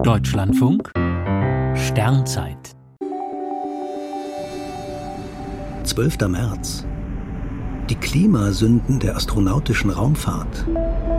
Deutschlandfunk Sternzeit 12. März. Die Klimasünden der astronautischen Raumfahrt.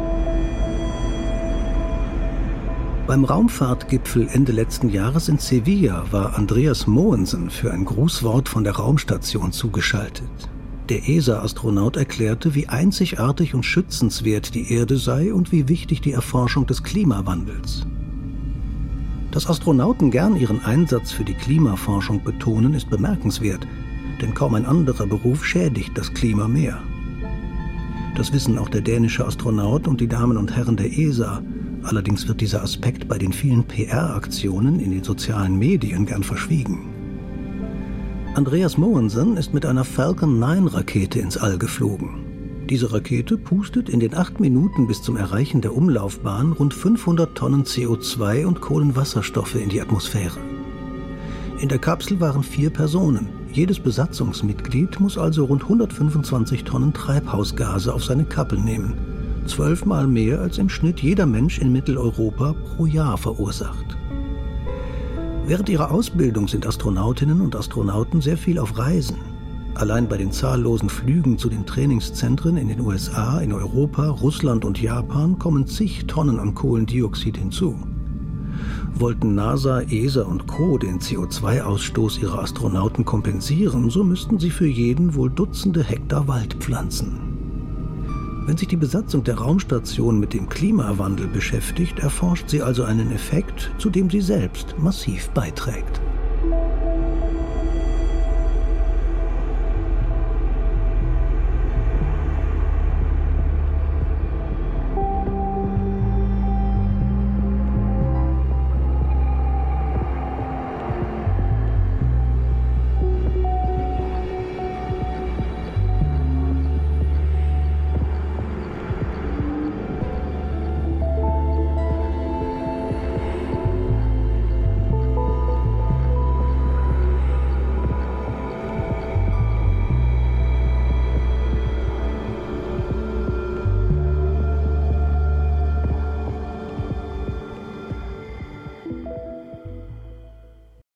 Beim Raumfahrtgipfel Ende letzten Jahres in Sevilla war Andreas Mogensen für ein Grußwort von der Raumstation zugeschaltet. Der ESA-Astronaut erklärte, wie einzigartig und schützenswert die Erde sei und wie wichtig die Erforschung des Klimawandels. Dass Astronauten gern ihren Einsatz für die Klimaforschung betonen, ist bemerkenswert, denn kaum ein anderer Beruf schädigt das Klima mehr. Das wissen auch der dänische Astronaut und die Damen und Herren der ESA. Allerdings wird dieser Aspekt bei den vielen PR-Aktionen in den sozialen Medien gern verschwiegen. Andreas Mogensen ist mit einer Falcon 9-Rakete ins All geflogen. Diese Rakete pustet in den 8 Minuten bis zum Erreichen der Umlaufbahn rund 500 Tonnen CO2 und Kohlenwasserstoffe in die Atmosphäre. In der Kapsel waren 4 Personen. Jedes Besatzungsmitglied muss also rund 125 Tonnen Treibhausgase auf seine Kappe nehmen. 12-mal mehr als im Schnitt jeder Mensch in Mitteleuropa pro Jahr verursacht. Während ihrer Ausbildung sind Astronautinnen und Astronauten sehr viel auf Reisen. Allein bei den zahllosen Flügen zu den Trainingszentren in den USA, in Europa, Russland und Japan kommen zig Tonnen an Kohlendioxid hinzu. Wollten NASA, ESA und Co. den CO2-Ausstoß ihrer Astronauten kompensieren, so müssten sie für jeden wohl Dutzende Hektar Wald pflanzen. Wenn sich die Besatzung der Raumstation mit dem Klimawandel beschäftigt, erforscht sie also einen Effekt, zu dem sie selbst massiv beiträgt.